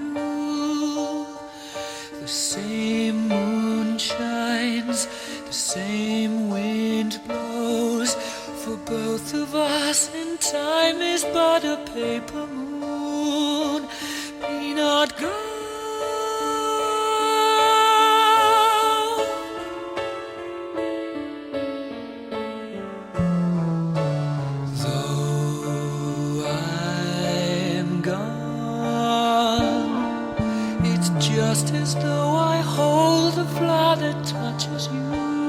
The same moon shines, the same wind blows for both of us, and time is but a paper moon. Be not gone. Though I'm gone, it's just as though I hold the flower that touches you.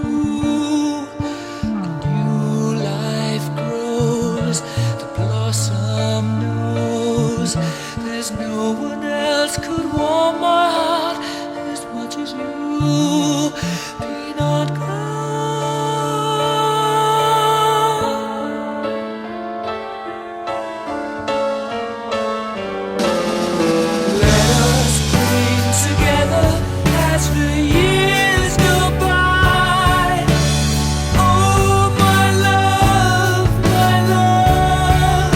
A new life grows, the blossom knows there's no one else could warm my heart as much as you. Be not gone. Let us cling together as the years go by. Oh, my love, my love.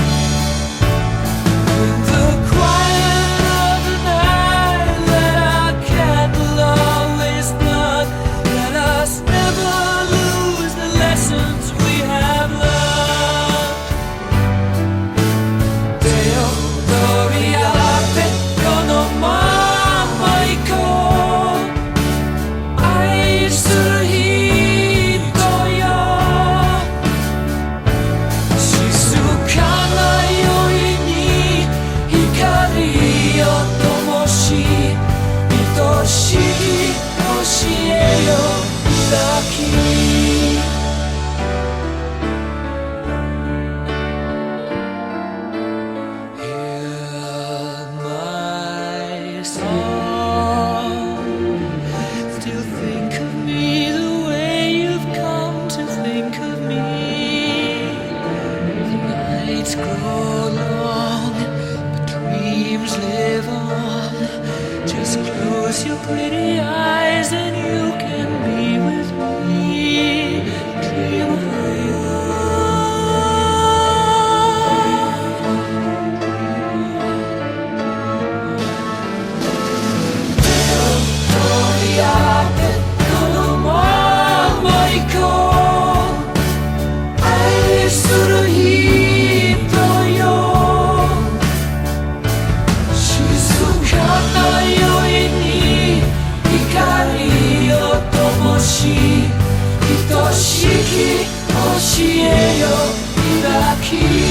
In the quiet of the night, let our candle always burn. Let us never lose the lessons we have learned. Deo Doriate kono mamaiko aisuru hito yo. Shizukana yoi ni hikari o tomoshi, itoshii hoshie yo itaki. Hear my song. Still think of me the way you've come to think of me. The nights grow long, the dreams live on. Just close your pretty eyes and you can be with me. Dream Doriate kono mamaiko aisuru hito yo. Shizukana yoi ni hikari o tomoshi, itoshiki hoshie yo itaki.